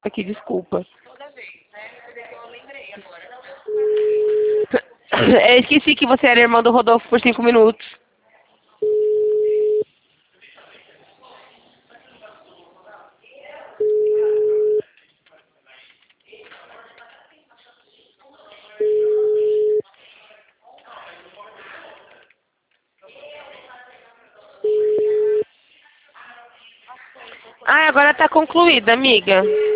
Aqui, desculpa. Esqueci que você era irmã do Rodolfo por 5 minutos. Agora tá concluída, amiga.